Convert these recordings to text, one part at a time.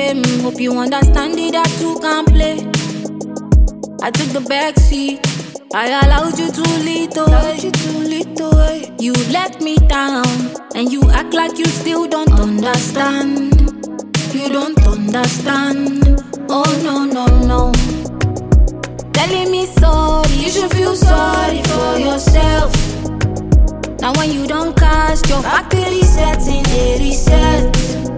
game. Hope you understand it, that you can play. I took the back seat. I allowed you to lead the way. You let me down, and you act like you still don't understand. You don't understand. Oh no, no, no. Telling me sorry, you should feel sorry for yourself. Now when you don't cast your factory setting, they reset.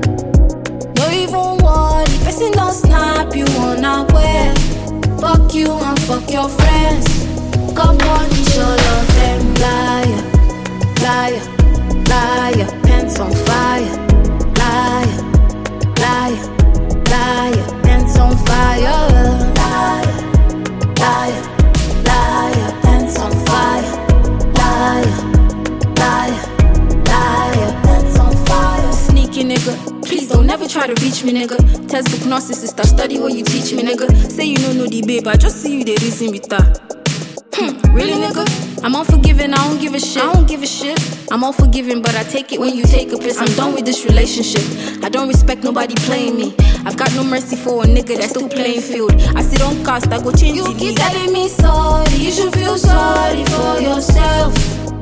Don't even worry, person don't snap you unaware. Fuck you and fuck your friends. Come on, it's all of them. Liar, liar, liar, pants on fire. Liar, liar, liar, pants on fire. Liar, liar, liar, pants on fire. Liar, liar, liar, pants on fire. Sneaky nigga, please don't never try to reach me, nigga. Textbook narcissist, I study what you teach me, nigga. Say you don't know the babe, I just see you they reason with that. Really, nigga? I'm unforgiving, I don't give a shit. I'm unforgiving, but I take it when you take a piss. I'm done with this relationship. I don't respect nobody playing me. I've got no mercy for a nigga that's still playing field. I sit on cast, I go change. You keep telling me sorry, you should feel sorry for yourself.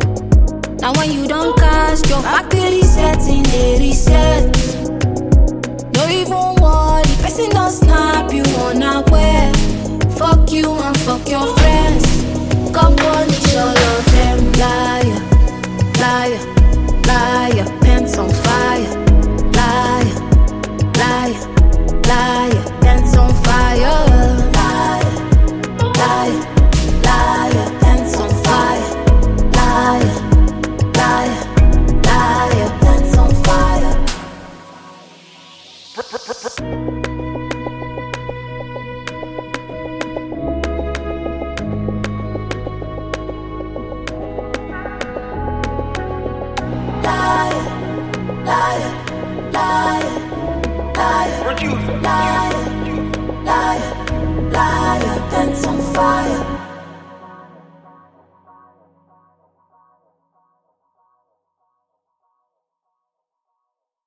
Now when you don't cast your factory setting, they reset. Don't even worry, person don't snap you unaware. Fuck you and fuck your friends. Come on, it's all of them. Liar, liar, liar, pants on fire. Liar, liar, liar, pants on fire. Liar, liar, liar, pants on fire. Liar, liar, liar, pants on fire. Liar, liar, liar, liar,